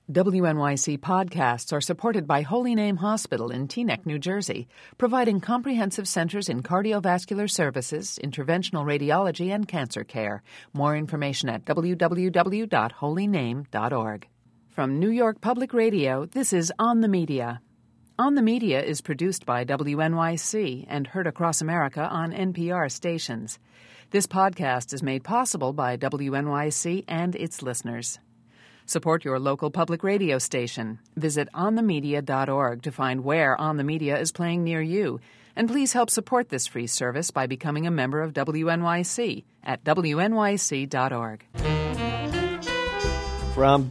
WNYC podcasts are supported by Holy Name Hospital in Teaneck, New Jersey, providing comprehensive centers in cardiovascular services, interventional radiology, and cancer care. More information at www.holyname.org. From New York Public Radio, this is On the Media. On the Media is produced by WNYC and heard across America on NPR stations. This podcast is made possible by WNYC and its listeners. Support your local public radio station. Visit onthemedia.org to find where On the Media is playing near you. And please help support this free service by becoming a member of WNYC at wnyc.org. From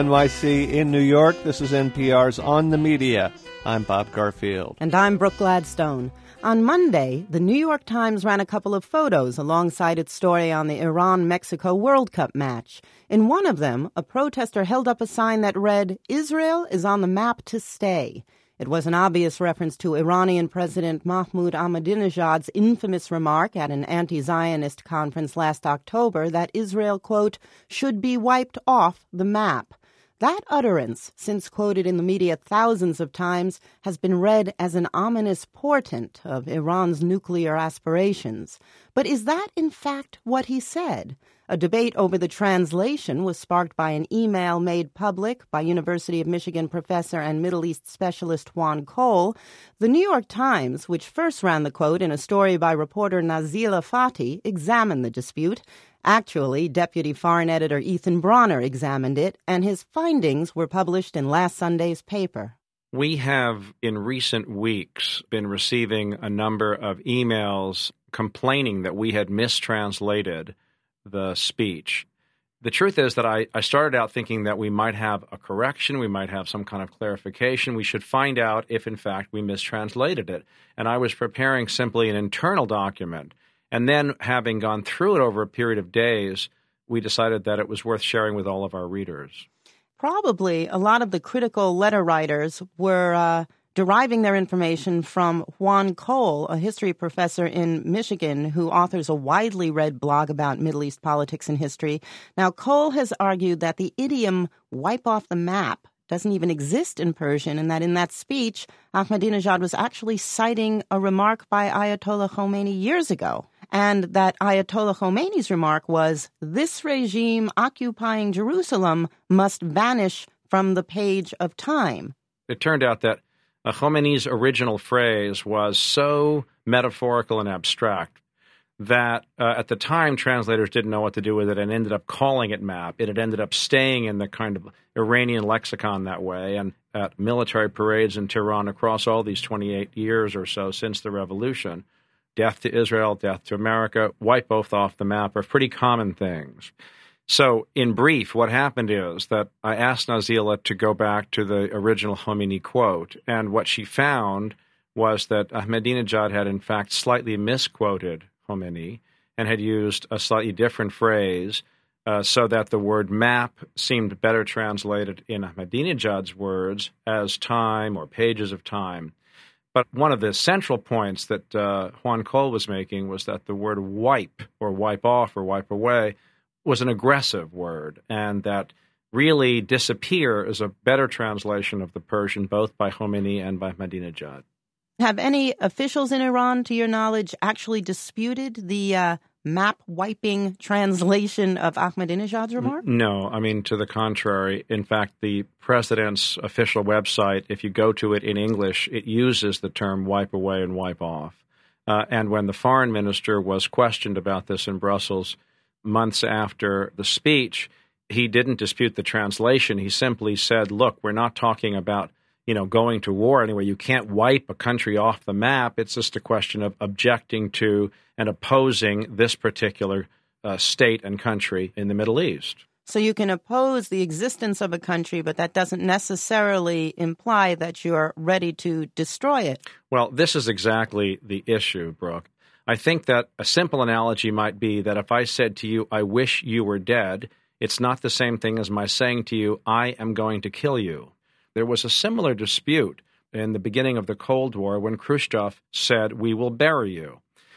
WNYC in New York, this is NPR's On the Media. I'm Bob Garfield. And I'm Brooke Gladstone. On Monday, the New York Times ran a couple of photos alongside its story on the Iran-Mexico World Cup match. In one of them, a protester held up a sign that read, "Israel is on the map to stay." It was an obvious reference to Iranian President Mahmoud Ahmadinejad's infamous remark at an anti-Zionist conference last October that Israel, quote, should be wiped off the map. That utterance, since quoted in the media thousands of times, has been read as an ominous portent of Iran's nuclear aspirations. But is that, in fact, what he said? A debate over the translation was sparked by an email made public by University of Michigan professor and Middle East specialist Juan Cole. The New York Times, which first ran the quote in a story by reporter Nazila Fati, examined the dispute. Actually, Deputy Foreign Editor Ethan Bronner examined it, and his findings were published in last Sunday's paper. We have, in recent weeks, been receiving a number of emails complaining that we had mistranslated the speech. The truth is that I started out thinking that we might have a correction, we might have some kind of clarification. We should find out if, in fact, we mistranslated it. And I was preparing simply an internal document. And then, having gone through it over a period of days, we decided that it was worth sharing with all of our readers. Probably a lot of the critical letter writers were deriving their information from Juan Cole, a history professor in Michigan who authors a widely read blog about Middle East politics and history. Now, Cole has argued that the idiom wipe off the map doesn't even exist in Persian, and that in that speech, Ahmadinejad was actually citing a remark by Ayatollah Khomeini years ago. And that Ayatollah Khomeini's remark was, this regime occupying Jerusalem must vanish from the page of time. It turned out that Khomeini's original phrase was so metaphorical and abstract that at the time translators didn't know what to do with it and ended up calling it map. It had ended up staying in the kind of Iranian lexicon that way, and at military parades in Tehran across all these 28 years or so since the revolution, death to Israel, death to America, wipe both off the map are pretty common things. So in brief, what happened is that I asked Nazila to go back to the original Khomeini quote, and what she found was that Ahmadinejad had in fact slightly misquoted Khomeini and had used a slightly different phrase so that the word map seemed better translated in Ahmadinejad's words as time or pages of time. But one of the central points that Juan Cole was making was that the word wipe or wipe off or wipe away was an aggressive word, and that really disappear is a better translation of the Persian both by Khomeini and by Ahmadinejad. Have any officials in Iran, to your knowledge, actually disputed the map-wiping translation of Ahmadinejad's remark? No, I mean, to the contrary. In fact, the president's official website, if you go to it in English, it uses the term wipe away and wipe off. And when the foreign minister was questioned about this in Brussels months after the speech, he didn't dispute the translation. He simply said, look, we're not talking about going to war anyway. You can't wipe a country off the map. It's just a question of objecting to and opposing this particular state and country in the Middle East. So you can oppose the existence of a country, but that doesn't necessarily imply that you're ready to destroy it. Well, this is exactly the issue, Brooke. I think that a simple analogy might be that if I said to you, I wish you were dead, it's not the same thing as my saying to you, I am going to kill you. There was a similar dispute in the beginning of the Cold War when Khrushchev said, we will bury you.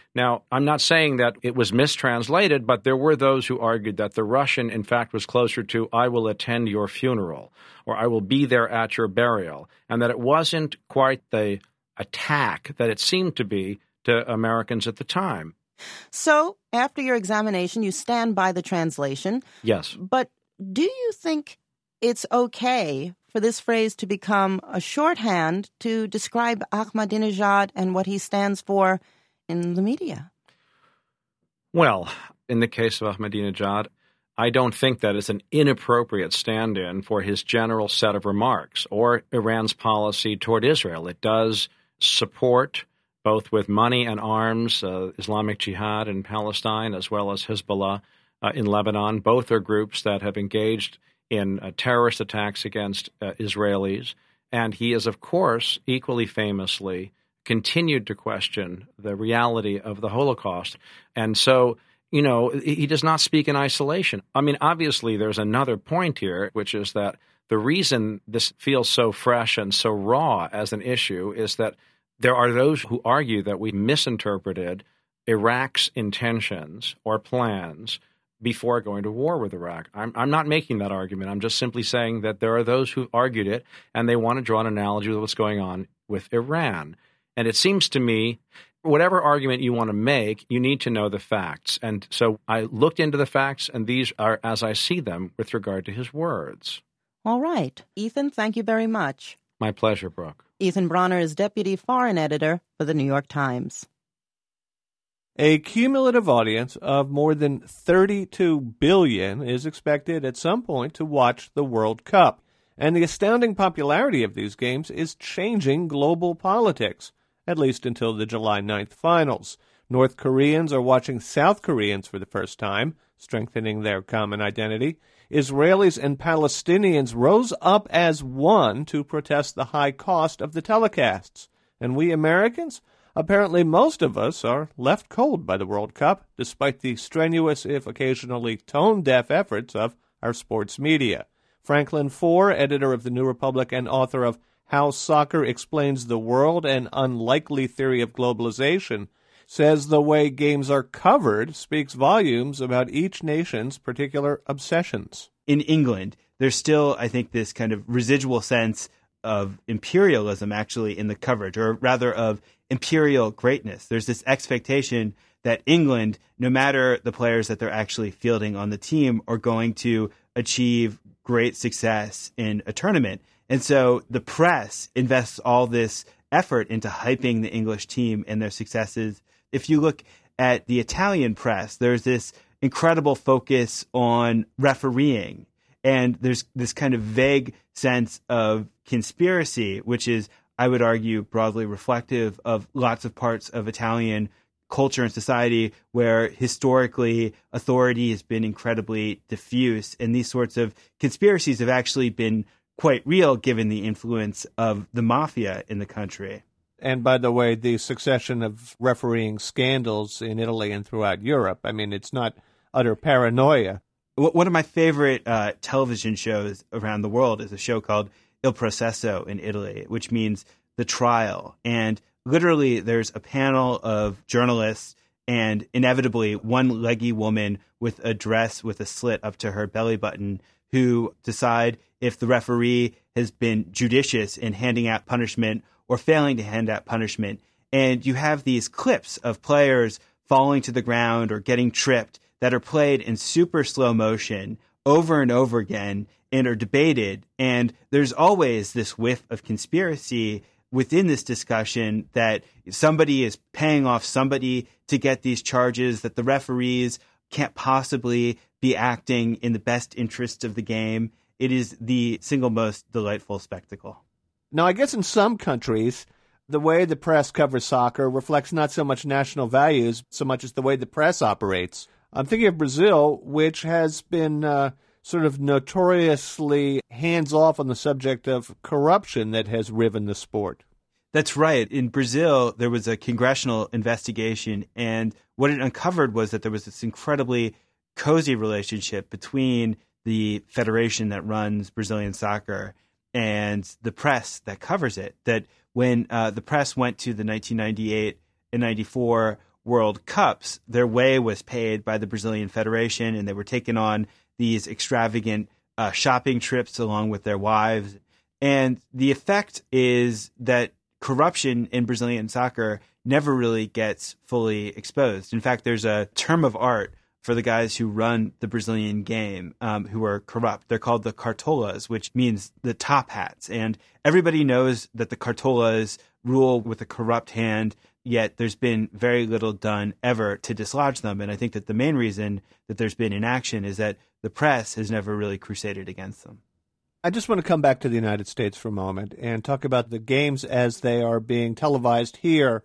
Now, I'm not saying that it was mistranslated, but there were those who argued that the Russian, in fact, was closer to, I will attend your funeral, or I will be there at your burial, and that it wasn't quite the attack that it seemed to be to Americans at the time. So, after your examination, you stand by the translation. Yes. But do you think it's okay for this phrase to become a shorthand to describe Ahmadinejad and what he stands for in the media? Well, in the case of Ahmadinejad, I don't think that is an inappropriate stand-in for his general set of remarks or Iran's policy toward Israel. It does support, both with money and arms, Islamic Jihad in Palestine as well as Hezbollah in Lebanon. Both are groups that have engaged in terrorist attacks against Israelis. And he is, of course, equally famously continued to question the reality of the Holocaust. And so, he does not speak in isolation. I mean, obviously, there's another point here, which is that the reason this feels so fresh and so raw as an issue is that there are those who argue that we misinterpreted Iraq's intentions or plans before going to war with Iraq. I'm not making that argument. I'm just simply saying that there are those who argued it, and they want to draw an analogy with what's going on with Iran. And it seems to me, whatever argument you want to make, you need to know the facts. And so I looked into the facts, and these are as I see them with regard to his words. All right. Ethan, thank you very much. My pleasure, Brooke. Ethan Bronner is Deputy Foreign Editor for The New York Times. A cumulative audience of more than 32 billion is expected at some point to watch the World Cup. And the astounding popularity of these games is changing global politics, at least until the July 9th finals. North Koreans are watching South Koreans for the first time, strengthening their common identity. Israelis and Palestinians rose up as one to protest the high cost of the telecasts. And we Americans? Apparently most of us are left cold by the World Cup, despite the strenuous, if occasionally tone-deaf efforts of our sports media. Franklin Foer, editor of The New Republic and author of How Soccer Explains the World, an Unlikely Theory of Globalization, says the way games are covered speaks volumes about each nation's particular obsessions. In England, there's still, I think, this kind of residual sense of imperialism actually in the coverage, or rather of imperial greatness. There's this expectation that England, no matter the players that they're actually fielding on the team, are going to achieve great success in a tournament. And so the press invests all this effort into hyping the English team and their successes. If you look at the Italian press, there's this incredible focus on refereeing. And there's this kind of vague sense of conspiracy, which is, I would argue, broadly reflective of lots of parts of Italian culture and society where historically authority has been incredibly diffuse. And these sorts of conspiracies have actually been quite real given the influence of the mafia in the country. And by the way, the succession of refereeing scandals in Italy and throughout Europe, I mean, it's not utter paranoia. One of my favorite television shows around the world is a show called Il Processo in Italy, which means the trial. And literally there's a panel of journalists and inevitably one leggy woman with a dress with a slit up to her belly button who decide if the referee has been judicious in handing out punishment or failing to hand out punishment. And you have these clips of players falling to the ground or getting tripped that are played in super slow motion over and over again and are debated. And there's always this whiff of conspiracy within this discussion that somebody is paying off somebody to get these charges, that the referees can't possibly be acting in the best interests of the game. It is the single most delightful spectacle. Now, I guess in some countries, the way the press covers soccer reflects not so much national values so much as the way the press operates. I'm thinking of Brazil, which has been sort of notoriously hands-off on the subject of corruption that has riven the sport. That's right. In Brazil, there was a congressional investigation, and what it uncovered was that there was this incredibly cozy relationship between the federation that runs Brazilian soccer and the press that covers it. That when the press went to the 1998 and 94 World Cups, their way was paid by the Brazilian Federation, and they were taking on these extravagant shopping trips along with their wives. And the effect is that corruption in Brazilian soccer never really gets fully exposed. In fact, there's a term of art for the guys who run the Brazilian game who are corrupt. They're called the cartolas, which means the top hats. And everybody knows that the cartolas rule with a corrupt hand, yet there's been very little done ever to dislodge them. And I think that the main reason that there's been inaction is that the press has never really crusaded against them. I just want to come back to the United States for a moment and talk about the games as they are being televised here,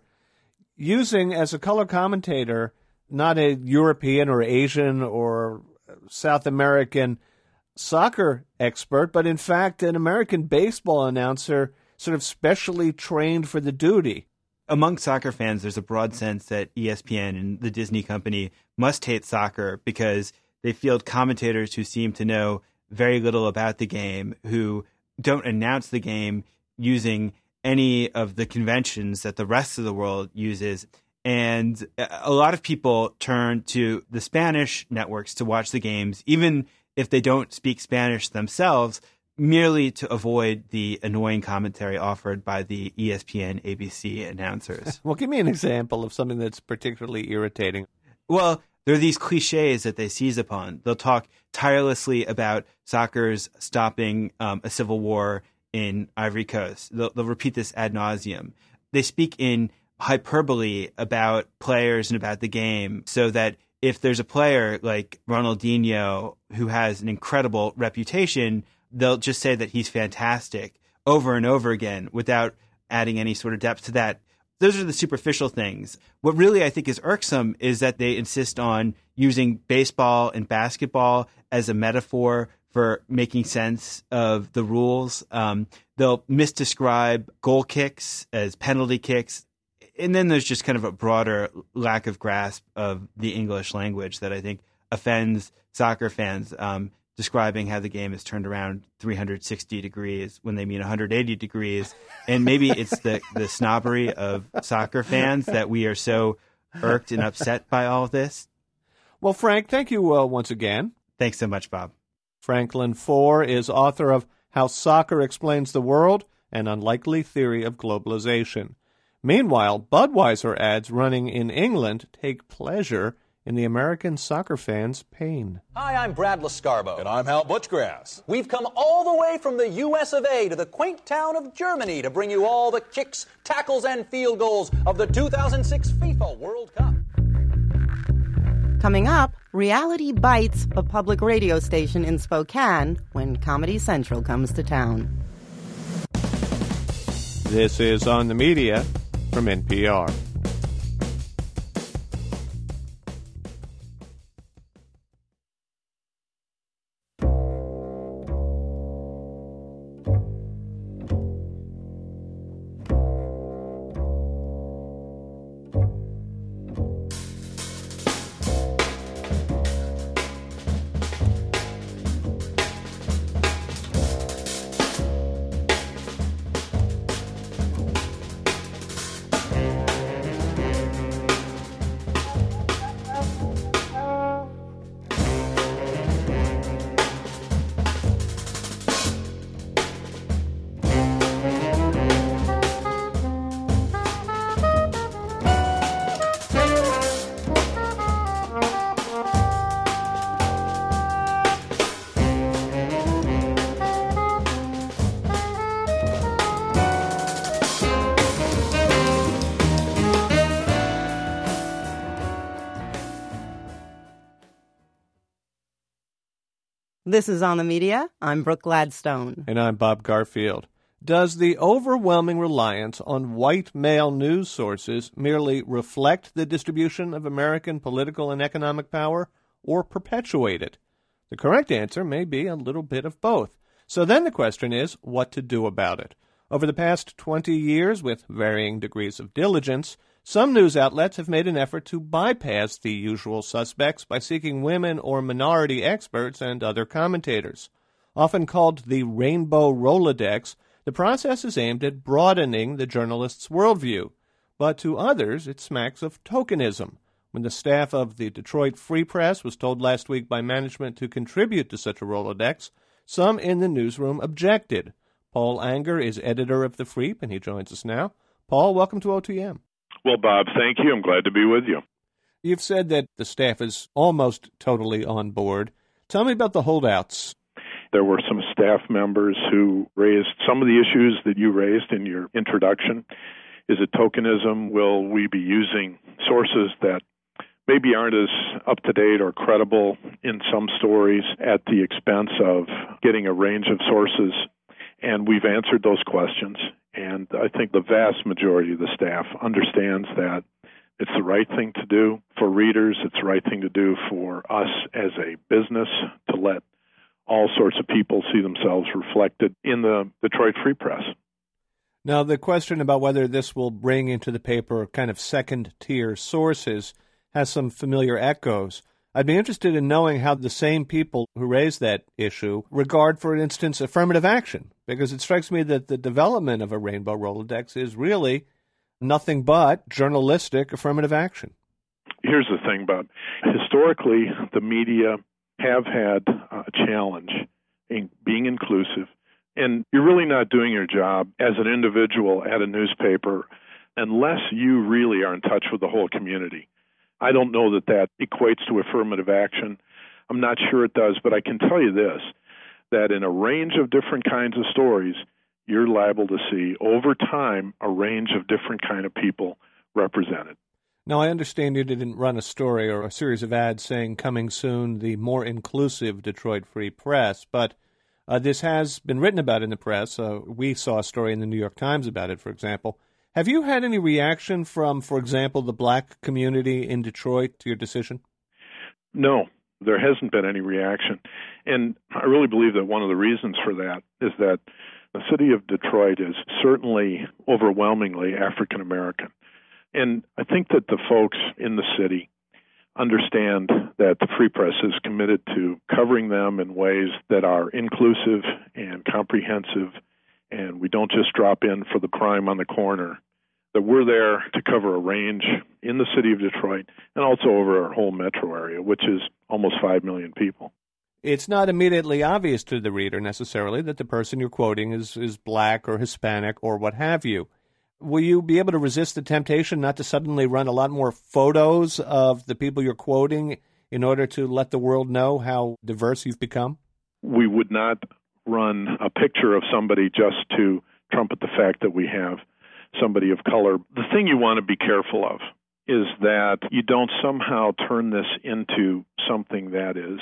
using as a color commentator not a European or Asian or South American soccer expert, but in fact an American baseball announcer sort of specially trained for the duty. Among soccer fans, there's a broad sense that ESPN and the Disney company must hate soccer because they field commentators who seem to know very little about the game, who don't announce the game using any of the conventions that the rest of the world uses. And a lot of people turn to the Spanish networks to watch the games, even if they don't speak Spanish themselves, merely to avoid the annoying commentary offered by the ESPN ABC announcers. Well, give me an example of something that's particularly irritating. Well, there are these cliches that they seize upon. They'll talk tirelessly about soccer's stopping a civil war in Ivory Coast. They'll repeat this ad nauseum. They speak in hyperbole about players and about the game, so that if there's a player like Ronaldinho who has an incredible reputation, they'll just say that he's fantastic over and over again without adding any sort of depth to that. Those are the superficial things. What really I think is irksome is that they insist on using baseball and basketball as a metaphor for making sense of the rules. They'll misdescribe goal kicks as penalty kicks. And then there's just kind of a broader lack of grasp of the English language that I think offends soccer fans, describing how the game is turned around 360 degrees when they mean 180 degrees. And maybe it's the snobbery of soccer fans that we are so irked and upset by all of this. Well, Frank, thank you once again. Thanks so much, Bob. Franklin Foer is author of How Soccer Explains the World, An Unlikely Theory of Globalization. Meanwhile, Budweiser ads running in England take pleasure in the American soccer fans' pain. Hi, I'm Brad Lascarbo. And I'm Hal Butchgrass. We've come all the way from the US of A to the quaint town of Germany to bring you all the kicks, tackles, and field goals of the 2006 FIFA World Cup. Coming up, Reality Bites, a public radio station in Spokane, when Comedy Central comes to town. This is On the Media from NPR. This is On the Media. I'm Brooke Gladstone. And I'm Bob Garfield. Does the overwhelming reliance on white male news sources merely reflect the distribution of American political and economic power, or perpetuate it? The correct answer may be a little bit of both. So then the question is, what to do about it? Over the past 20 years, with varying degrees of diligence, some news outlets have made an effort to bypass the usual suspects by seeking women or minority experts and other commentators. Often called the Rainbow Rolodex, the process is aimed at broadening the journalist's worldview. but to others it smacks of tokenism. When the staff of the Detroit Free Press was told last week by management to contribute to such a Rolodex, some in the newsroom objected. Paul Anger is editor of The Freep, and he joins us now. Paul, welcome to OTM. Well, Bob, thank you. I'm glad to be with you. You've said that the staff is almost totally on board. Tell me about the holdouts. There were some staff members who raised some of the issues that you raised in your introduction. Is it tokenism? Will we be using sources that maybe aren't as up-to-date or credible in some stories at the expense of getting a range of sources? And we've answered those questions. And I think the vast majority of the staff understands that it's the right thing to do for readers. It's the right thing to do for us as a business to let all sorts of people see themselves reflected in the Detroit Free Press. Now, the question about whether this will bring into the paper kind of second-tier sources has some familiar echoes. I'd be interested in knowing how the same people who raised that issue regard, for instance, affirmative action, because it strikes me that the development of a Rainbow Rolodex is really nothing but journalistic affirmative action. Here's the thing, Bob. Historically, the media have had a challenge in being inclusive, and you're really not doing your job as an individual at a newspaper unless you really are in touch with the whole community. I don't know that that equates to affirmative action. I'm not sure it does, but I can tell you this, that in a range of different kinds of stories, you're liable to see, over time, a range of different kind of people represented. Now, I understand you didn't run a story or a series of ads saying, coming soon, the more inclusive Detroit Free Press, but this has been written about in the press. We saw a story in the New York Times about it, for example. Have you had any reaction from, for example, the black community in Detroit to your decision? No, there hasn't been any reaction. And I really believe that one of the reasons for that is that the city of Detroit is certainly overwhelmingly African American. And I think that the folks in the city understand that the Free Press is committed to covering them in ways that are inclusive and comprehensive, and we don't just drop in for the crime on the corner, that we're there to cover a range in the city of Detroit and also over our whole metro area, which is almost 5 million people. It's not immediately obvious to the reader necessarily that the person you're quoting is black or Hispanic or what have you. Will you be able to resist the temptation not to suddenly run a lot more photos of the people you're quoting in order to let the world know how diverse you've become? We would not run a picture of somebody just to trumpet the fact that we have somebody of color. The thing you want to be careful of is that you don't somehow turn this into something that is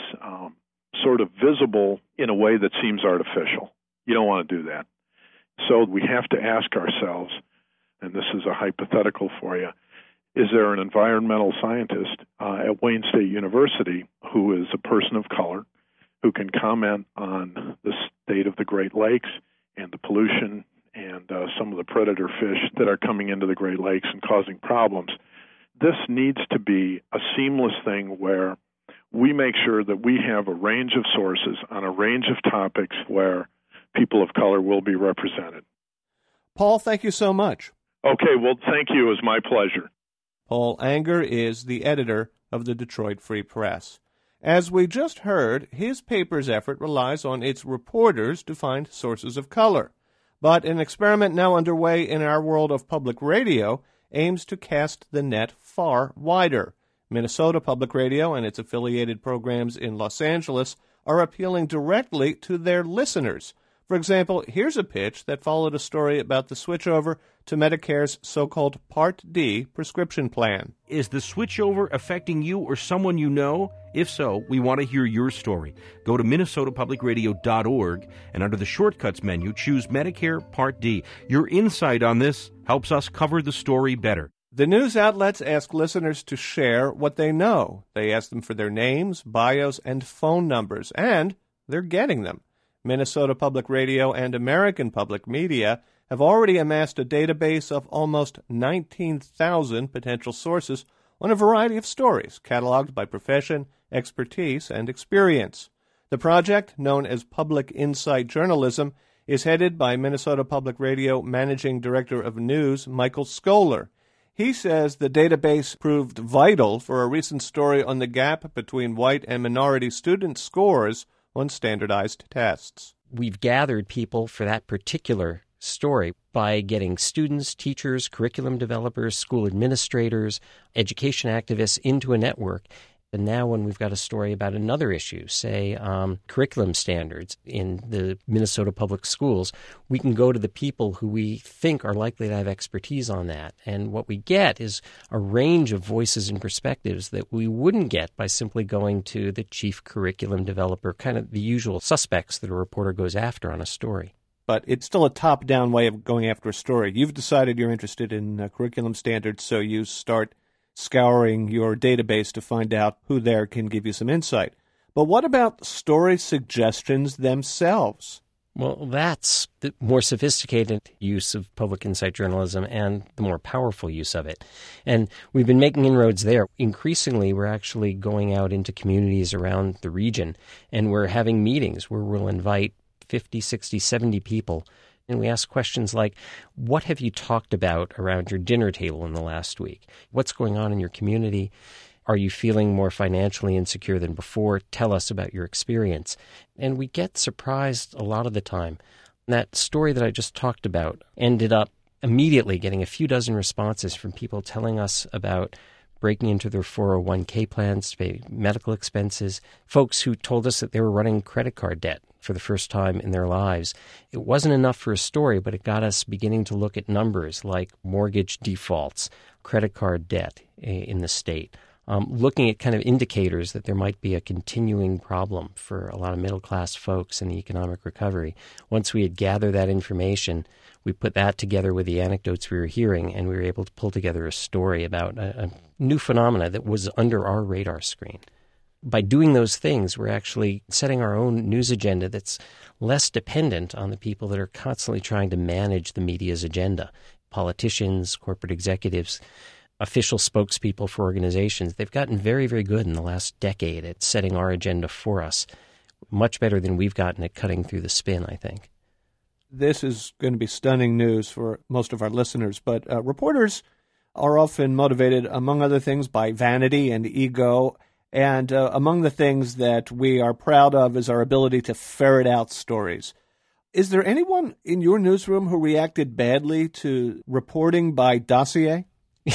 sort of visible in a way that seems artificial. You don't want to do that. So we have to ask ourselves, and this is a hypothetical for you, is there an environmental scientist at Wayne State University who is a person of color who can comment on the state of the Great Lakes and the pollution and some of the predator fish that are coming into the Great Lakes and causing problems? This needs to be a seamless thing where we make sure that we have a range of sources on a range of topics where people of color will be represented. Paul, thank you so much. Okay, well, thank you. It was my pleasure. Paul Anger is the editor of the Detroit Free Press. As we just heard, his paper's effort relies on its reporters to find sources of color. But an experiment now underway in our world of public radio aims to cast the net far wider. Minnesota Public Radio and its affiliated programs in Los Angeles are appealing directly to their listeners. For example, here's a pitch that followed a story about the switchover to Medicare's so-called Part D prescription plan. Is the switchover affecting you or someone you know? If so, we want to hear your story. Go to minnesotapublicradio.org and under the Shortcuts menu, choose Medicare Part D. Your insight on this helps us cover the story better. The news outlets ask listeners to share what they know. They ask them for their names, bios, and phone numbers, and they're getting them. Minnesota Public Radio and American Public Media have already amassed a database of almost 19,000 potential sources on a variety of stories, cataloged by profession, expertise, and experience. The project, known as Public Insight Journalism, is headed by Minnesota Public Radio Managing Director of News, Michael Scholar. He says the database proved vital for a recent story on the gap between white and minority student scores on standardized tests. We've gathered people for that particular story by getting students, teachers, curriculum developers, school administrators, education activists into a network. And now when we've got a story about another issue, say curriculum standards in the Minnesota public schools, we can go to the people who we think are likely to have expertise on that. And what we get is a range of voices and perspectives that we wouldn't get by simply going to the chief curriculum developer, kind of the usual suspects that a reporter goes after on a story. But it's still a top-down way of going after a story. You've decided you're interested in curriculum standards, so you start scouring your database to find out who there can give you some insight. But what about story suggestions themselves? Well, that's the more sophisticated use of public insight journalism and the more powerful use of it. And we've been making inroads there. Increasingly, we're actually going out into communities around the region, and we're having meetings where we'll invite 50, 60, 70 people. And we ask questions like, what have you talked about around your dinner table in the last week? What's going on in your community? Are you feeling more financially insecure than before? Tell us about your experience. And we get surprised a lot of the time. That story that I just talked about ended up immediately getting a few dozen responses from people telling us about breaking into their 401k plans to pay medical expenses, folks who told us that they were running credit card debt for the first time in their lives. It wasn't enough for a story, but it got us beginning to look at numbers like mortgage defaults, credit card debt in the state, looking at kind of indicators that there might be a continuing problem for a lot of middle-class folks in the economic recovery. Once we had gathered that information, we put that together with the anecdotes we were hearing, and we were able to pull together a story about a new phenomena that was under our radar screen. By doing those things, we're actually setting our own news agenda that's less dependent on the people that are constantly trying to manage the media's agenda. Politicians, corporate executives, official spokespeople for organizations, they've gotten very, very good in the last decade at setting our agenda for us. Much better than we've gotten at cutting through the spin, I think. This is going to be stunning news for most of our listeners, but reporters are often motivated, among other things, by vanity and ego. And among the things that we are proud of is our ability to ferret out stories. Is there anyone in your newsroom who reacted badly to reporting by dossier?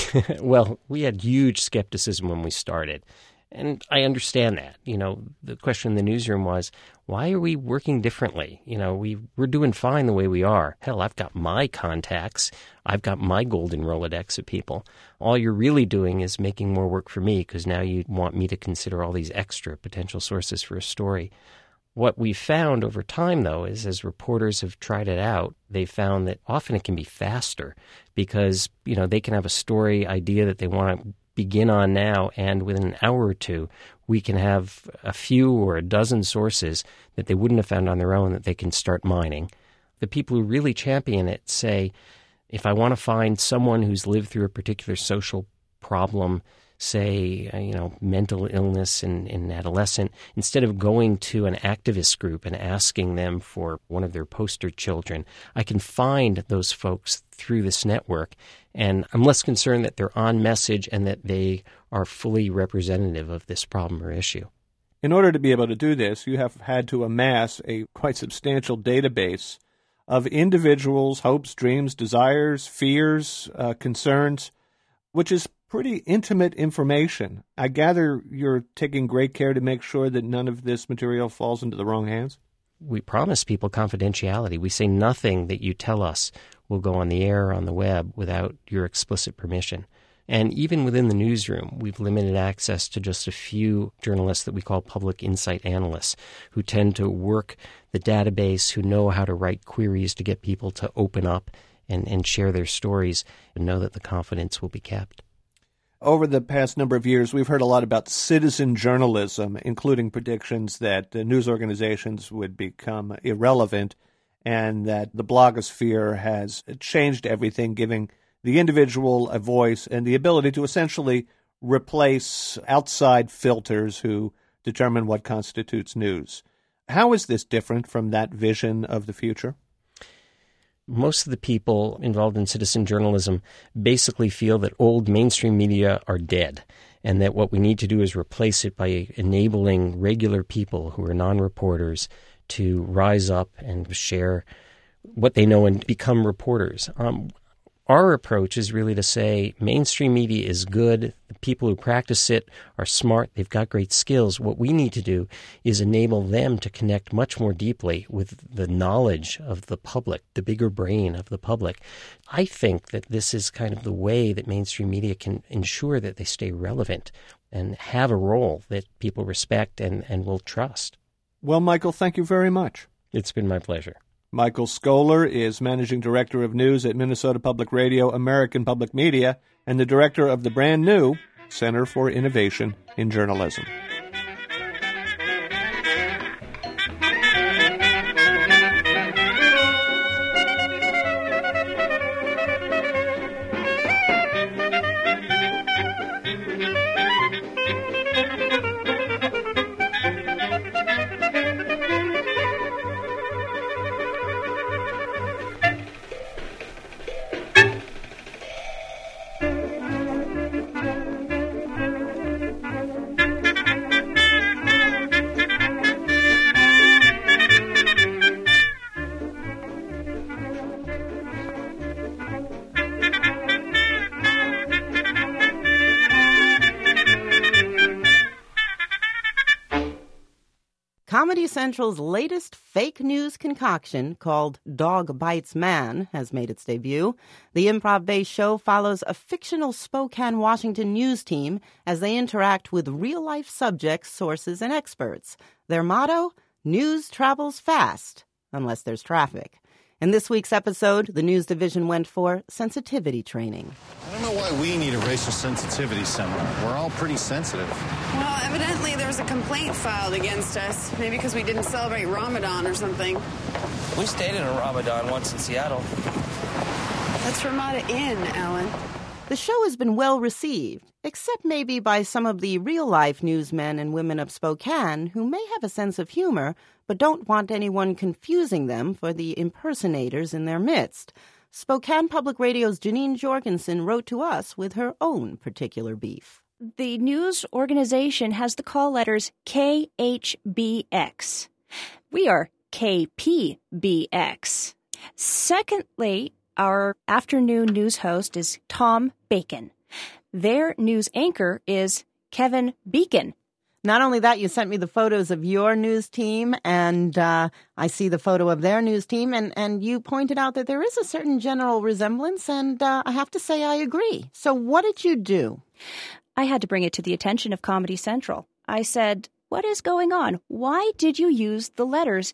Well, we had huge skepticism when we started. And I understand that. You know, the question in the newsroom was, why are we working differently? You know, we're doing fine the way we are. Hell, I've got my contacts. I've got my golden Rolodex of people. All you're really doing is making more work for me because now you want me to consider all these extra potential sources for a story. What we've found over time, though, is as reporters have tried it out, they've found that often it can be faster because, you know, they can have a story idea that they want to begin on now, and within an hour or two, we can have a few or a dozen sources that they wouldn't have found on their own that they can start mining. The people who really champion it say, if I want to find someone who's lived through a particular social problem, say, mental illness in an adolescent, instead of going to an activist group and asking them for one of their poster children, I can find those folks through this network, and I'm less concerned that they're on message and that they are fully representative of this problem or issue. In order to be able to do this, you have had to amass a quite substantial database of individuals' hopes, dreams, desires, fears, concerns, which is pretty intimate information. I gather you're taking great care to make sure that none of this material falls into the wrong hands? We promise people confidentiality. We say nothing that you tell us will go on the air or on the web without your explicit permission. And even within the newsroom, we've limited access to just a few journalists that we call public insight analysts, who tend to work the database, who know how to write queries to get people to open up and share their stories and know that the confidence will be kept. Over the past number of years, we've heard a lot about citizen journalism, including predictions that news organizations would become irrelevant and that the blogosphere has changed everything, giving the individual a voice and the ability to essentially replace outside filters who determine what constitutes news. How is this different from that vision of the future? Most of the people involved in citizen journalism basically feel that old mainstream media are dead, and that what we need to do is replace it by enabling regular people who are non-reporters to rise up and share what they know and become reporters. Our approach is really to say mainstream media is good. The people who practice it are smart. They've got great skills. What we need to do is enable them to connect much more deeply with the knowledge of the public, the bigger brain of the public. I think that this is kind of the way that mainstream media can ensure that they stay relevant and have a role that people respect and will trust. Well, Michael, thank you very much. It's been my pleasure. Michael Scholar is Managing Director of News at Minnesota Public Radio, American Public Media, and the Director of the brand new Center for Innovation in Journalism. Comedy Central's latest fake news concoction, called Dog Bites Man, has made its debut. The improv-based show follows a fictional Spokane, Washington news team as they interact with real-life subjects, sources, and experts. Their motto, news travels fast, unless there's traffic. In this week's episode, the news division went for sensitivity training. I don't know why we need a racial sensitivity seminar. We're all pretty sensitive. Well, evidently there was a complaint filed against us. Maybe because we didn't celebrate Ramadan or something. We stayed in a Ramadan once in Seattle. That's Ramada Inn, Alan. The show has been well received, except maybe by some of the real-life newsmen and women of Spokane who may have a sense of humor, but don't want anyone confusing them for the impersonators in their midst. Spokane Public Radio's Janine Jorgensen wrote to us with her own particular beef. The news organization has the call letters KHBX. We are KPBX. Secondly, our afternoon news host is Tom Bacon. Their news anchor is Kevin Beacon. Not only that, you sent me the photos of your news team, and I see the photo of their news team, and you pointed out that there is a certain general resemblance, and I have to say I agree. So what did you do? I had to bring it to the attention of Comedy Central. I said, what is going on? Why did you use the letters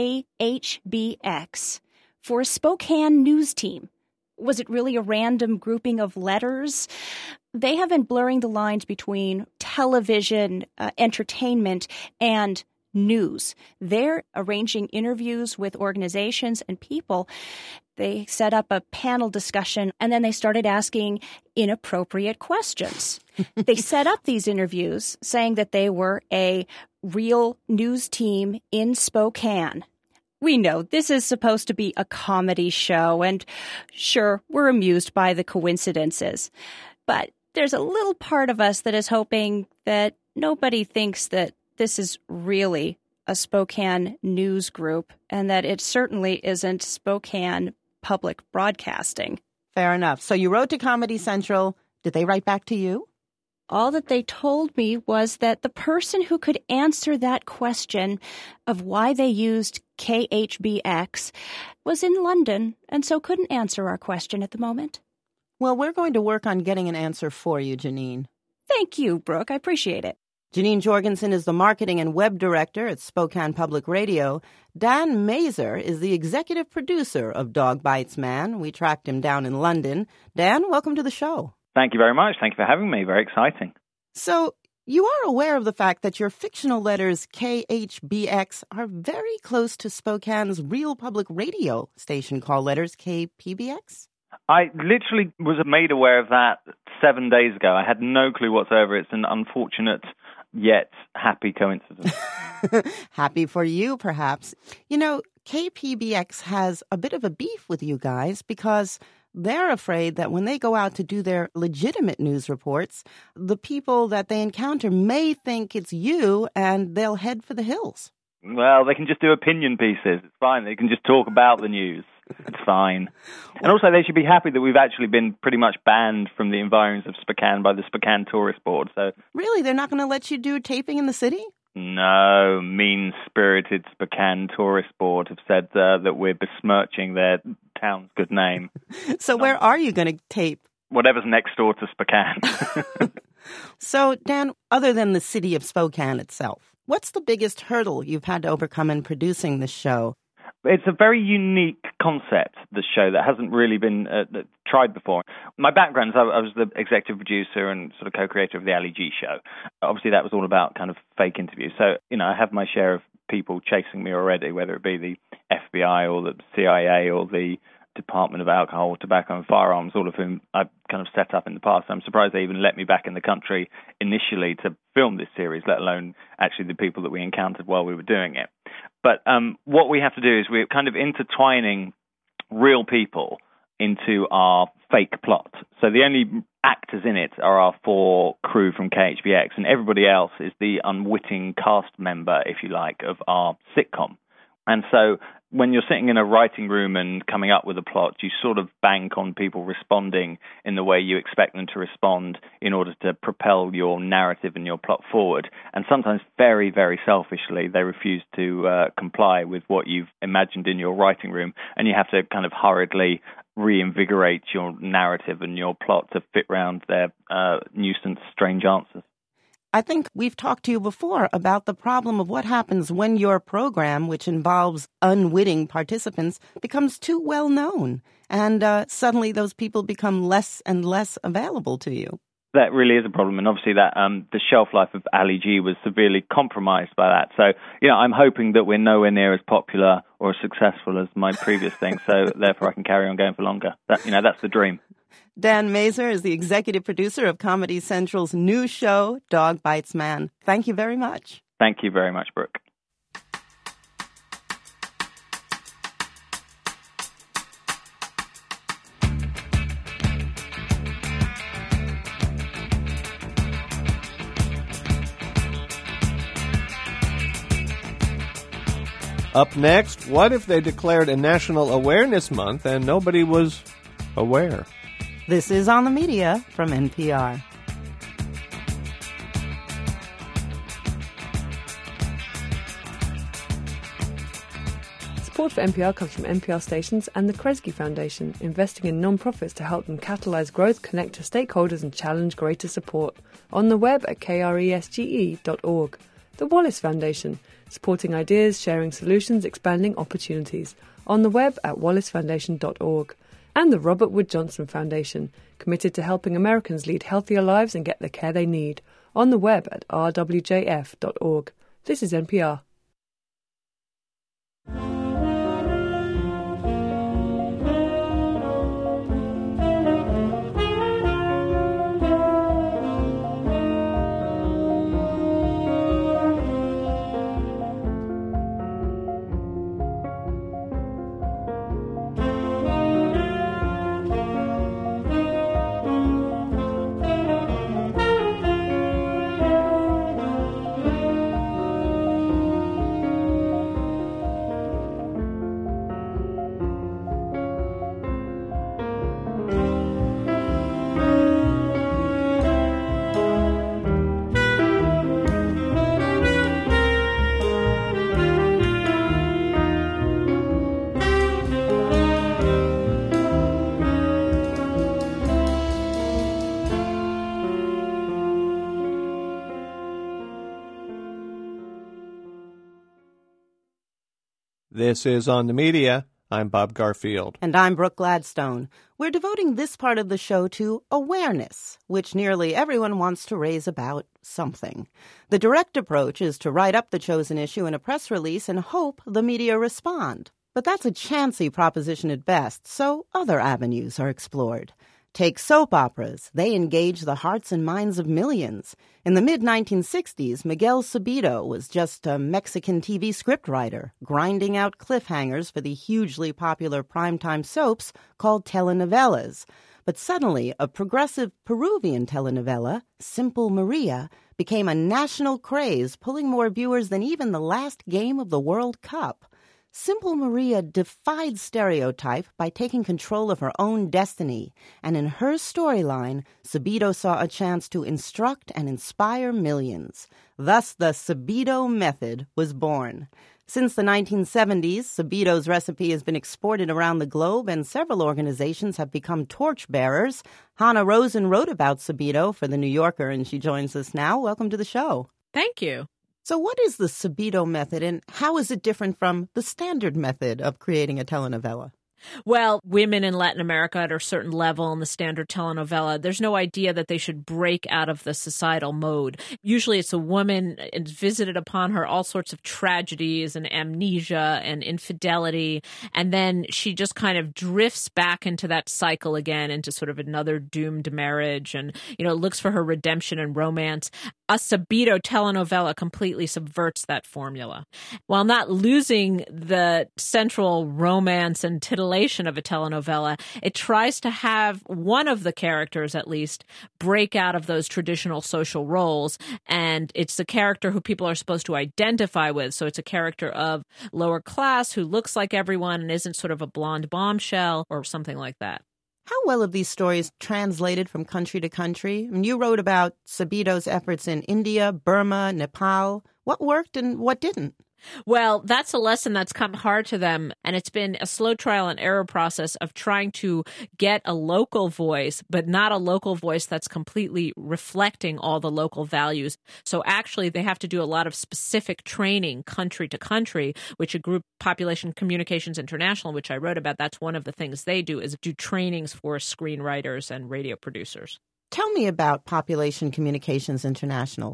KHBX for a Spokane news team? Was it really a random grouping of letters? They have been blurring the lines between television, entertainment, and news. They're arranging interviews with organizations and people. They set up a panel discussion, and then they started asking inappropriate questions. They set up these interviews saying that they were a real news team in Spokane. We know this is supposed to be a comedy show, and sure, we're amused by the coincidences. But there's a little part of us that is hoping that nobody thinks that this is really a Spokane news group and that it certainly isn't Spokane Public Broadcasting. Fair enough. So you wrote to Comedy Central. Did they write back to you? All that they told me was that the person who could answer that question of why they used KHBX was in London and so couldn't answer our question at the moment. Well, we're going to work on getting an answer for you, Janine. Thank you, Brooke. I appreciate it. Janine Jorgensen is the marketing and web director at Spokane Public Radio. Dan Mazer is the executive producer of Dog Bites Man. We tracked him down in London. Dan, welcome to the show. Thank you very much. Thank you for having me. Very exciting. So, you are aware of the fact that your fictional letters KHBX are very close to Spokane's real public radio station call letters KPBX? I literally was made aware of that 7 days ago. I had no clue whatsoever. It's an unfortunate yet happy coincidence. Happy for you, perhaps. You know, KPBX has a bit of a beef with you guys because they're afraid that when they go out to do their legitimate news reports, the people that they encounter may think it's you and they'll head for the hills. Well, they can just do opinion pieces. It's fine. They can just talk about the news. It's fine. And also, they should be happy that we've actually been pretty much banned from the environs of Spokane by the Spokane Tourist Board. So, really? They're not going to let you do taping in the city? No, mean-spirited Spokane Tourist Board have said that we're besmirching their town's good name. So where are you going to tape? Whatever's next door to Spokane. So, Dan, other than the city of Spokane itself, what's the biggest hurdle you've had to overcome in producing this show? It's a very unique concept, this show, that hasn't really been tried before. My background is I was the executive producer and sort of co-creator of the Ali G show. Obviously, that was all about kind of fake interviews. So, I have my share of people chasing me already, whether it be the FBI or the CIA or the Department of Alcohol, Tobacco and Firearms, all of whom I've kind of set up in the past. I'm surprised they even let me back in the country initially to film this series, let alone actually the people that we encountered while we were doing it. But what we have to do is we're kind of intertwining real people into our fake plot. So the only actors in it are our 4 crew from KHBX, and everybody else is the unwitting cast member, if you like, of our sitcom. And so when you're sitting in a writing room and coming up with a plot, you sort of bank on people responding in the way you expect them to respond in order to propel your narrative and your plot forward. And sometimes very, very selfishly, they refuse to comply with what you've imagined in your writing room. And you have to kind of hurriedly reinvigorate your narrative and your plot to fit around their nuisance strange answers. I think we've talked to you before about the problem of what happens when your program, which involves unwitting participants, becomes too well known, and suddenly those people become less and less available to you. That really is a problem, and obviously that the shelf life of Ali G was severely compromised by that. So, I'm hoping that we're nowhere near as popular or as successful as my previous thing, so therefore I can carry on going for longer. That's the dream. Dan Mazer is the executive producer of Comedy Central's new show, Dog Bites Man. Thank you very much. Thank you very much, Brooke. Up next, what if they declared a National Awareness Month and nobody was aware? This is On the Media from NPR. Support for NPR comes from NPR stations and the Kresge Foundation, investing in non-profits to help them catalyze growth, connect to stakeholders and challenge greater support. On the web at kresge.org. The Wallace Foundation, supporting ideas, sharing solutions, expanding opportunities. On the web at wallacefoundation.org. And the Robert Wood Johnson Foundation, committed to helping Americans lead healthier lives and get the care they need. On the web at rwjf.org. This is NPR. This is On the Media. I'm Bob Garfield. And I'm Brooke Gladstone. We're devoting this part of the show to awareness, which nearly everyone wants to raise about something. The direct approach is to write up the chosen issue in a press release and hope the media respond. But that's a chancy proposition at best, so other avenues are explored. Take soap operas. They engage the hearts and minds of millions. In the mid-1960s, Miguel Sabido was just a Mexican TV scriptwriter, grinding out cliffhangers for the hugely popular primetime soaps called telenovelas. But suddenly, a progressive Peruvian telenovela, Simple Maria, became a national craze, pulling more viewers than even the last game of the World Cup. Simple Maria defied stereotype by taking control of her own destiny, and in her storyline, Sabido saw a chance to instruct and inspire millions. Thus, the Sabido method was born. Since the 1970s, Sabido's recipe has been exported around the globe, and several organizations have become torchbearers. Hannah Rosen wrote about Sabido for The New Yorker, and she joins us now. Welcome to the show. Thank you. So what is the Sabido method, and how is it different from the standard method of creating a telenovela? Well, women in Latin America at a certain level in the standard telenovela, there's no idea that they should break out of the societal mode. Usually it's a woman and visited upon her all sorts of tragedies and amnesia and infidelity, and then she just kind of drifts back into that cycle again, into sort of another doomed marriage, and, looks for her redemption and romance. A Sabido telenovela completely subverts that formula. While not losing the central romance and titillation of a telenovela, it tries to have one of the characters, at least, break out of those traditional social roles. And it's the character who people are supposed to identify with. So it's a character of lower class who looks like everyone and isn't sort of a blonde bombshell or something like that. How well have these stories translated from country to country? I mean, you wrote about Sabido's efforts in India, Burma, Nepal. What worked and what didn't? Well, that's a lesson that's come hard to them, and it's been a slow trial and error process of trying to get a local voice, but not a local voice that's completely reflecting all the local values. So actually, they have to do a lot of specific training country to country, which a group, Population Communications International, which I wrote about, that's one of the things they do, is do trainings for screenwriters and radio producers. Tell me about Population Communications International.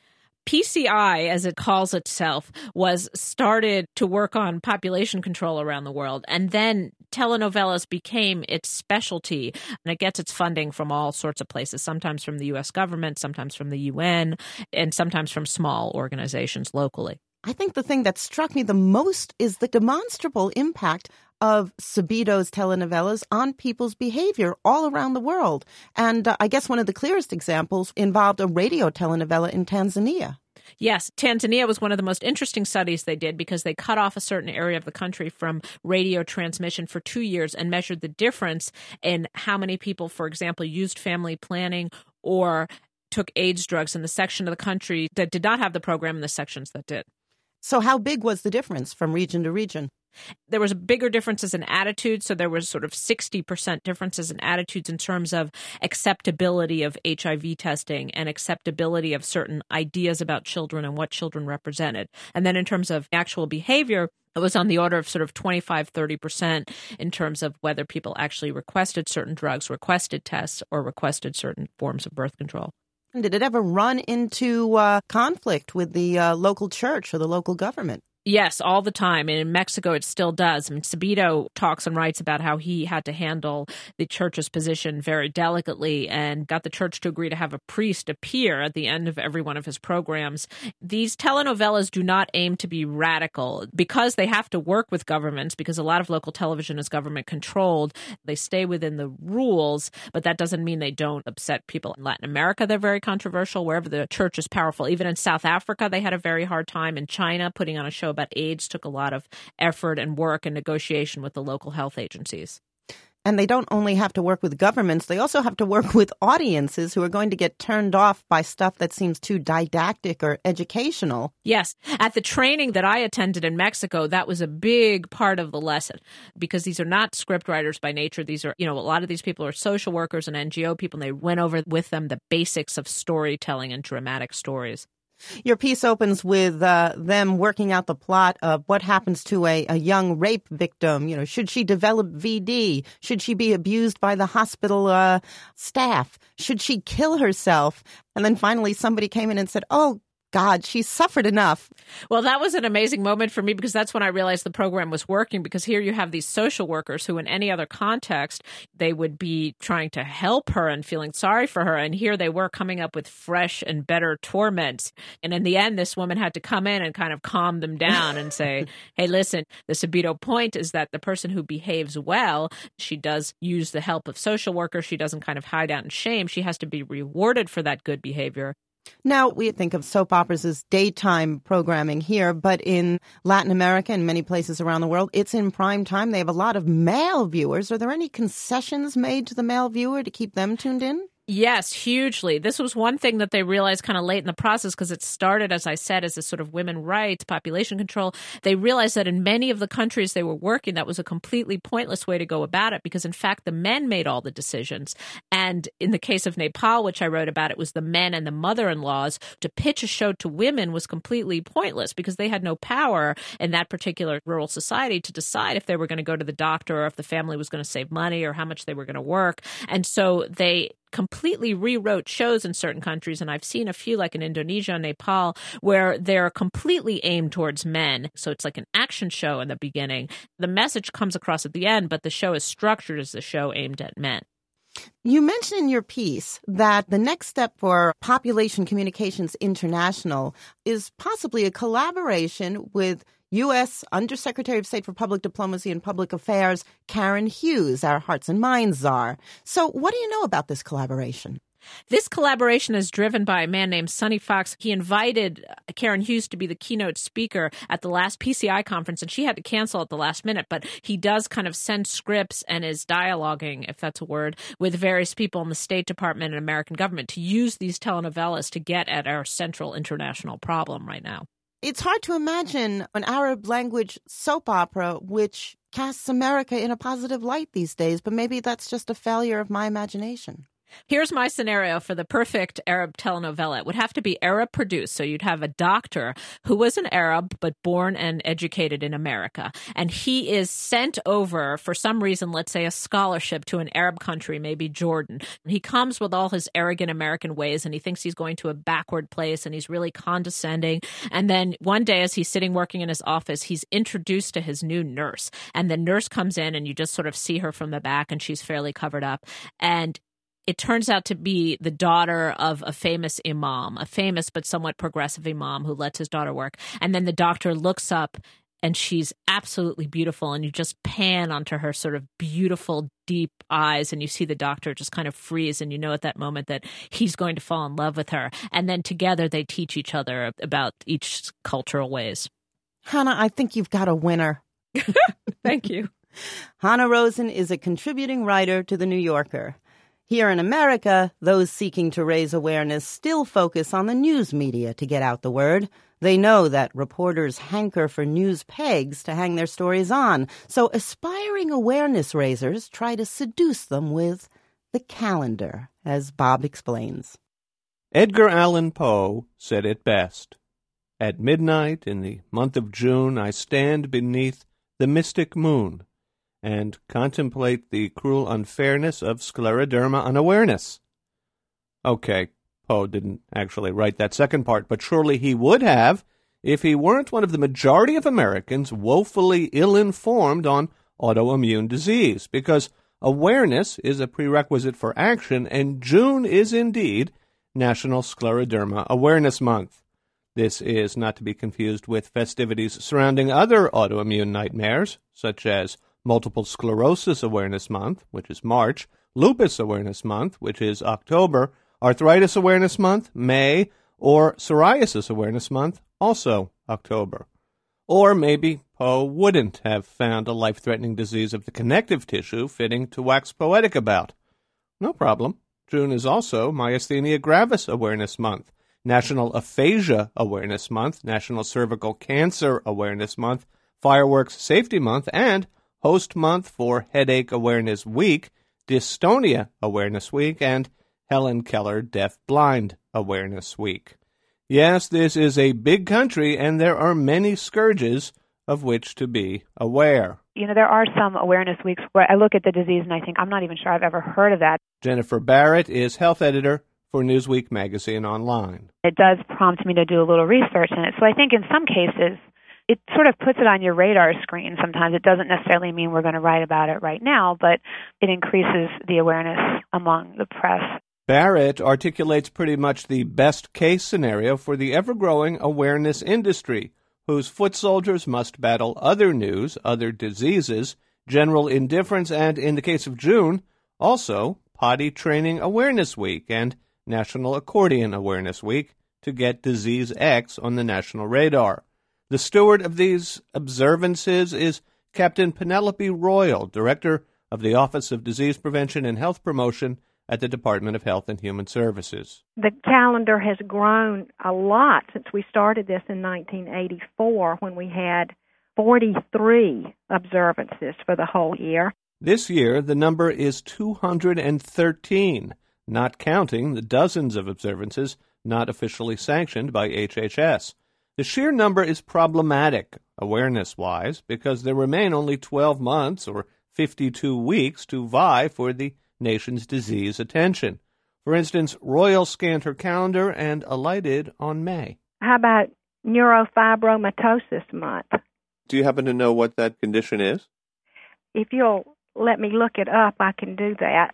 PCI, as it calls itself, was started to work on population control around the world, and then telenovelas became its specialty, and it gets its funding from all sorts of places, sometimes from the U.S. government, sometimes from the UN, and sometimes from small organizations locally. I think the thing that struck me the most is the demonstrable impact of Sabido's telenovelas on people's behavior all around the world. And I guess one of the clearest examples involved a radio telenovela in Tanzania. Yes, Tanzania was one of the most interesting studies they did because they cut off a certain area of the country from radio transmission for 2 years and measured the difference in how many people, for example, used family planning or took AIDS drugs in the section of the country that did not have the program and the sections that did. So how big was the difference from region to region? There was bigger differences in attitudes, so there was sort of 60% differences in attitudes in terms of acceptability of HIV testing and acceptability of certain ideas about children and what children represented. And then in terms of actual behavior, it was on the order of sort of 25-30% in terms of whether people actually requested certain drugs, requested tests, or requested certain forms of birth control. And did it ever run into conflict with the local church or the local government? Yes, all the time. And in Mexico, it still does. I mean, Sabido talks and writes about how he had to handle the church's position very delicately and got the church to agree to have a priest appear at the end of every one of his programs. These telenovelas do not aim to be radical because they have to work with governments, because a lot of local television is government controlled. They stay within the rules, but that doesn't mean they don't upset people. In Latin America, they're very controversial wherever the church is powerful. Even in South Africa, they had a very hard time. In China, putting on a show about AIDS took a lot of effort and work and negotiation with the local health agencies. And they don't only have to work with governments, they also have to work with audiences who are going to get turned off by stuff that seems too didactic or educational. Yes. At the training that I attended in Mexico, that was a big part of the lesson, because these are not script writers by nature. These are, a lot of these people are social workers and NGO people, and they went over with them the basics of storytelling and dramatic stories. Your piece opens with them working out the plot of what happens to a young rape victim. Should she develop VD? Should she be abused by the hospital staff? Should she kill herself? And then finally somebody came in and said, oh, God, she suffered enough. Well, that was an amazing moment for me because that's when I realized the program was working, because here you have these social workers who in any other context, they would be trying to help her and feeling sorry for her. And here they were coming up with fresh and better torments. And in the end, this woman had to come in and kind of calm them down and say, hey, listen, the Subito point is that the person who behaves well, she does use the help of social workers. She doesn't kind of hide out in shame. She has to be rewarded for that good behavior. Now, we think of soap operas as daytime programming here, but in Latin America and many places around the world, it's in prime time. They have a lot of male viewers. Are there any concessions made to the male viewer to keep them tuned in? Yes, hugely. This was one thing that they realized kind of late in the process, because it started, as I said, as a sort of women rights, population control. They realized that in many of the countries they were working, that was a completely pointless way to go about it, because in fact, the men made all the decisions. And in the case of Nepal, which I wrote about, it was the men and the mother-in-laws. To pitch a show to women was completely pointless because they had no power in that particular rural society to decide if they were going to go to the doctor or if the family was going to save money or how much they were going to work. And so they completely rewrote shows in certain countries, and I've seen a few like in Indonesia and Nepal where they're completely aimed towards men. So it's like an action show in the beginning. The message comes across at the end, but the show is structured as a show aimed at men. You mentioned in your piece that the next step for Population Communications International is possibly a collaboration with U.S. Undersecretary of State for Public Diplomacy and Public Affairs, Karen Hughes, our Hearts and Minds czar. So what do you know about this collaboration? This collaboration is driven by a man named Sonny Fox. He invited Karen Hughes to be the keynote speaker at the last PCI conference, and she had to cancel at the last minute. But he does kind of send scripts and is dialoguing, if that's a word, with various people in the State Department and American government to use these telenovelas to get at our central international problem right now. It's hard to imagine an Arab language soap opera which casts America in a positive light these days, but maybe that's just a failure of my imagination. Here's my scenario for the perfect Arab telenovela. It would have to be Arab produced. So you'd have a doctor who was an Arab, but born and educated in America. And he is sent over for some reason, let's say a scholarship to an Arab country, maybe Jordan. He comes with all his arrogant American ways, and he thinks he's going to a backward place, and he's really condescending. And then one day as he's sitting working in his office, he's introduced to his new nurse. And the nurse comes in, and you just sort of see her from the back, and she's fairly covered up. And it turns out to be the daughter of a famous imam, a famous but somewhat progressive imam who lets his daughter work. And then the doctor looks up and she's absolutely beautiful. And you just pan onto her sort of beautiful, deep eyes. And you see the doctor just kind of freeze. And you know at that moment that he's going to fall in love with her. And then together they teach each other about each cultural ways. Hannah, I think you've got a winner. Thank you. Hannah Rosen is a contributing writer to The New Yorker. Here in America, those seeking to raise awareness still focus on the news media to get out the word. They know that reporters hanker for news pegs to hang their stories on, so aspiring awareness raisers try to seduce them with the calendar, as Bob explains. Edgar Allan Poe said it best. At midnight in the month of June, I stand beneath the mystic moon and contemplate the cruel unfairness of scleroderma unawareness. Okay, Poe didn't actually write that second part, but surely he would have if he weren't one of the majority of Americans woefully ill-informed on autoimmune disease, because awareness is a prerequisite for action, and June is indeed National Scleroderma Awareness Month. This is not to be confused with festivities surrounding other autoimmune nightmares, such as Multiple Sclerosis Awareness Month, which is March, Lupus Awareness Month, which is October, Arthritis Awareness Month, May, or Psoriasis Awareness Month, also October. Or maybe Poe wouldn't have found a life-threatening disease of the connective tissue fitting to wax poetic about. No problem. June is also Myasthenia Gravis Awareness Month, National Aphasia Awareness Month, National Cervical Cancer Awareness Month, Fireworks Safety Month, and Host Month for Headache Awareness Week, Dystonia Awareness Week, and Helen Keller Deaf-Blind Awareness Week. Yes, this is a big country, and there are many scourges of which to be aware. You know, there are some awareness weeks where I look at the disease and I think, I'm not even sure I've ever heard of that. Jennifer Barrett is health editor for Newsweek magazine online. It does prompt me to do a little research in it. So I think in some cases, it sort of puts it on your radar screen. Sometimes it doesn't necessarily mean we're going to write about it right now, but it increases the awareness among the press. Barrett articulates pretty much the best-case scenario for the ever-growing awareness industry, whose foot soldiers must battle other news, other diseases, general indifference, and, in the case of June, also Potty Training Awareness Week and National Accordion Awareness Week to get Disease X on the national radar. The steward of these observances is Captain Penelope Royal, Director of the Office of Disease Prevention and Health Promotion at the Department of Health and Human Services. The calendar has grown a lot since we started this in 1984 when we had 43 observances for the whole year. This year, the number is 213, not counting the dozens of observances not officially sanctioned by HHS. The sheer number is problematic, awareness-wise, because there remain only 12 months or 52 weeks to vie for the nation's disease attention. For instance, Royal scanned her calendar and alighted on May. How about neurofibromatosis month? Do you happen to know what that condition is? If you'll let me look it up, I can do that.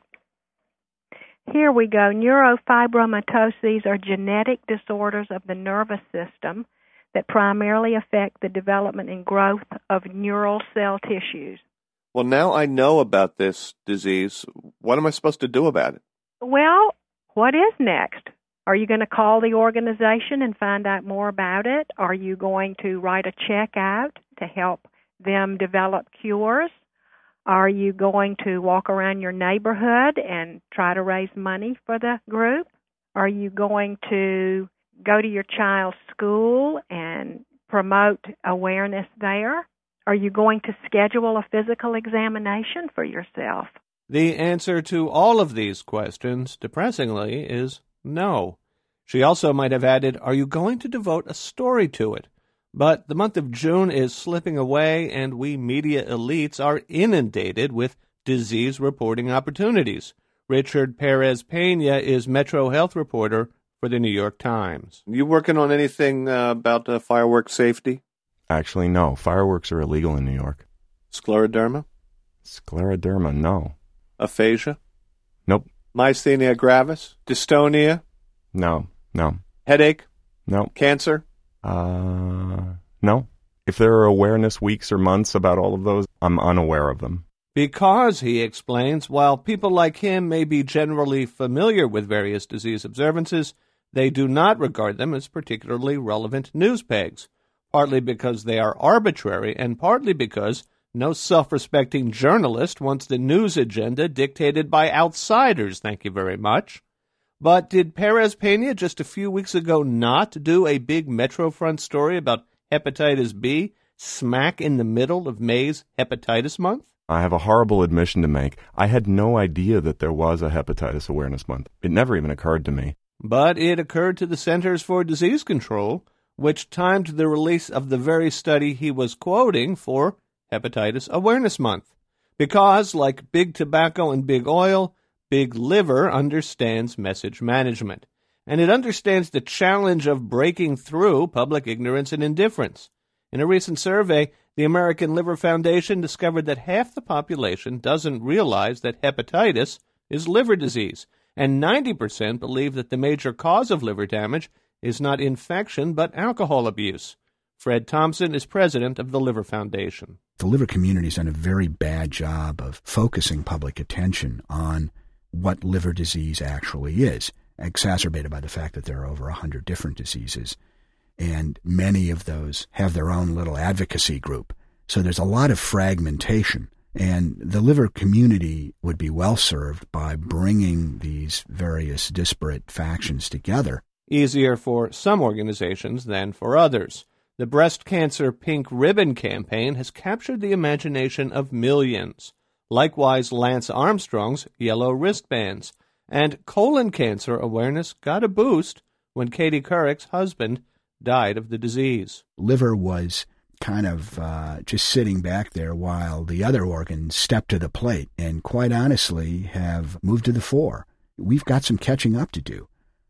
Here we go. Neurofibromatosis are genetic disorders of the nervous system that primarily affect the development and growth of neural cell tissues. Well, now I know about this disease. What am I supposed to do about it? Well, what is next? Are you going to call the organization and find out more about it? Are you going to write a check out to help them develop cures? Are you going to walk around your neighborhood and try to raise money for the group? Are you going to go to your child's school and promote awareness there? Are you going to schedule a physical examination for yourself? The answer to all of these questions, depressingly, is no. She also might have added, are you going to devote a story to it? But the month of June is slipping away, and we media elites are inundated with disease reporting opportunities. Richard Perez Pena is Metro Health reporter for the New York Times. You working on anything about fireworks safety? Actually, no. Fireworks are illegal in New York. Scleroderma? Scleroderma, no. Aphasia? Nope. Myasthenia gravis? Dystonia? No. Headache? No. Cancer? No. If there are awareness weeks or months about all of those, I'm unaware of them. Because, he explains, while people like him may be generally familiar with various disease observances, they do not regard them as particularly relevant news pegs, partly because they are arbitrary and partly because no self-respecting journalist wants the news agenda dictated by outsiders, thank you very much. But did Perez Pena just a few weeks ago not do a big Metro Front story about hepatitis B smack in the middle of May's Hepatitis Month? I have a horrible admission to make. I had no idea that there was a Hepatitis Awareness Month. It never even occurred to me. But it occurred to the Centers for Disease Control, which timed the release of the very study he was quoting for Hepatitis Awareness Month. Because, like big tobacco and big oil, Big Liver understands message management, and it understands the challenge of breaking through public ignorance and indifference. In a recent survey, the American Liver Foundation discovered that half the population doesn't realize that hepatitis is liver disease, and 90% believe that the major cause of liver damage is not infection but alcohol abuse. Fred Thompson is president of the Liver Foundation. The liver community has done a very bad job of focusing public attention on what liver disease actually is, exacerbated by the fact that there are over 100 different diseases, and many of those have their own little advocacy group. So there's a lot of fragmentation, and the liver community would be well served by bringing these various disparate factions together. Easier for some organizations than for others. The Breast Cancer Pink Ribbon campaign has captured the imagination of millions. Likewise, Lance Armstrong's yellow wristbands. And colon cancer awareness got a boost when Katie Couric's husband died of the disease. Liver was kind of just sitting back there while the other organs stepped to the plate and quite honestly have moved to the fore. We've got some catching up to do.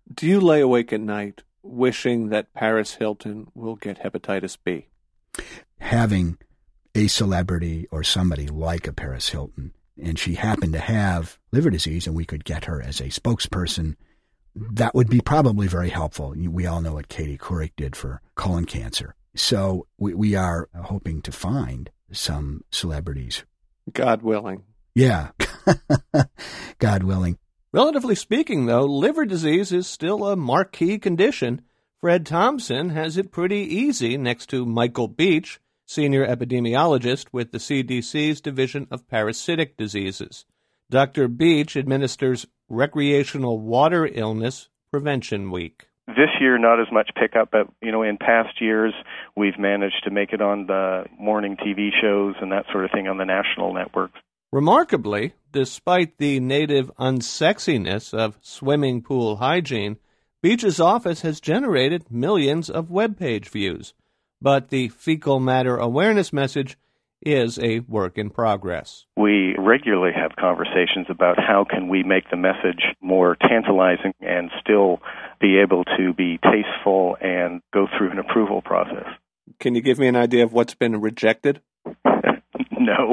Do you lay awake at night wishing that Paris Hilton will get hepatitis B? Having a celebrity or somebody like a Paris Hilton, and she happened to have liver disease and we could get her as a spokesperson, that would be probably very helpful. We all know what Katie Couric did for colon cancer. So we are hoping to find some celebrities. God willing. Yeah, God willing. Relatively speaking, though, liver disease is still a marquee condition. Fred Thompson has it pretty easy next to Michael Beach, senior epidemiologist with the CDC's Division of Parasitic Diseases. Dr. Beach administers Recreational Water Illness Prevention Week. This year, not as much pickup, but, in past years, we've managed to make it on the morning TV shows and that sort of thing on the national networks. Remarkably, despite the native unsexiness of swimming pool hygiene, Beach's office has generated millions of web page views. But the fecal matter awareness message is a work in progress. We regularly have conversations about how can we make the message more tantalizing and still be able to be tasteful and go through an approval process. Can you give me an idea of what's been rejected? No.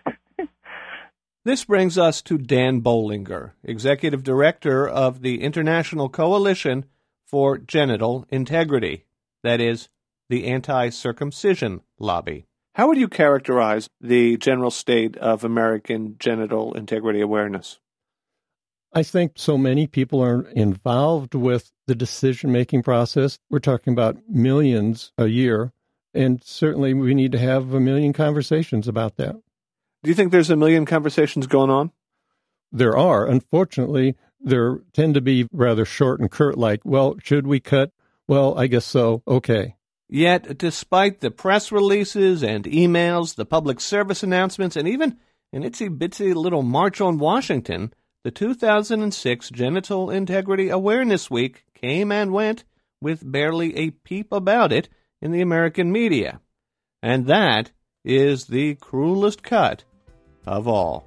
This brings us to Dan Bollinger, Executive Director of the International Coalition for Genital Integrity, that is, the anti-circumcision lobby. How would you characterize the general state of American genital integrity awareness? I think so many people are involved with the decision-making process. We're talking about millions a year, and certainly we need to have a million conversations about that. Do you think there's a million conversations going on? There are. Unfortunately, there tend to be rather short and curt, like, well, should we cut? Well, I guess so. Okay. Yet, despite the press releases and emails, the public service announcements, and even an itsy-bitsy little march on Washington, the 2006 Genital Integrity Awareness Week came and went with barely a peep about it in the American media. And that is the cruelest cut of all.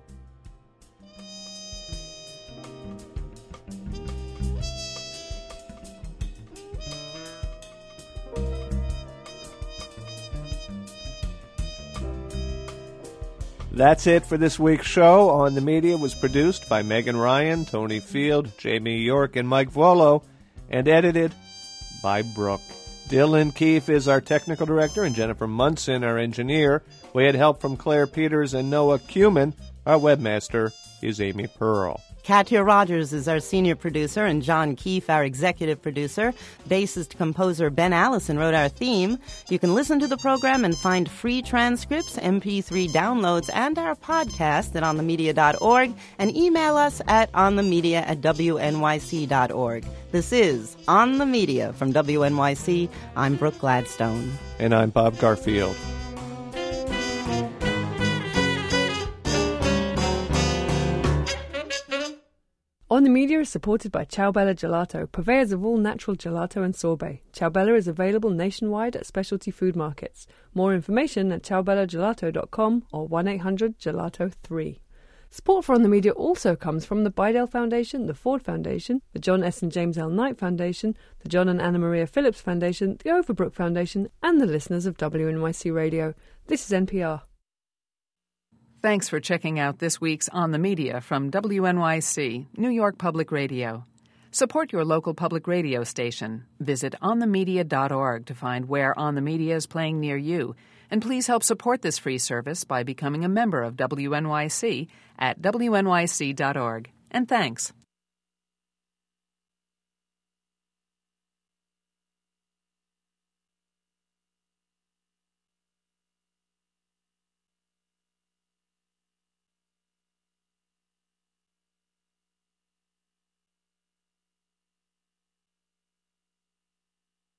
That's it for this week's show. On the Media was produced by Megan Ryan, Tony Field, Jamie York, and Mike Volo, and edited by Brooke. Dylan Keefe is our technical director, and Jennifer Munson, our engineer. We had help from Claire Peters and Noah Kuhlman. Our webmaster is Amy Pearl. Katya Rogers is our senior producer, and John Keefe, our executive producer. Bassist-composer Ben Allison wrote our theme. You can listen to the program and find free transcripts, MP3 downloads, and our podcast at onthemedia.org, and email us at onthemedia@wnyc.org. This is On the Media from WNYC. I'm Brooke Gladstone. And I'm Bob Garfield. On the Media is supported by Ciao Bella Gelato, purveyors of all natural gelato and sorbet. Ciao Bella is available nationwide at specialty food markets. More information at ciaobellagelato.com or 1-800-GELATO-3. Support for On the Media also comes from the Bidell Foundation, the Ford Foundation, the John S. and James L. Knight Foundation, the John and Anna Maria Phillips Foundation, the Overbrook Foundation, and the listeners of WNYC Radio. This is NPR. Thanks for checking out this week's On the Media from WNYC, New York Public Radio. Support your local public radio station. Visit onthemedia.org to find where On the Media is playing near you. And please help support this free service by becoming a member of WNYC at wnyc.org. And thanks.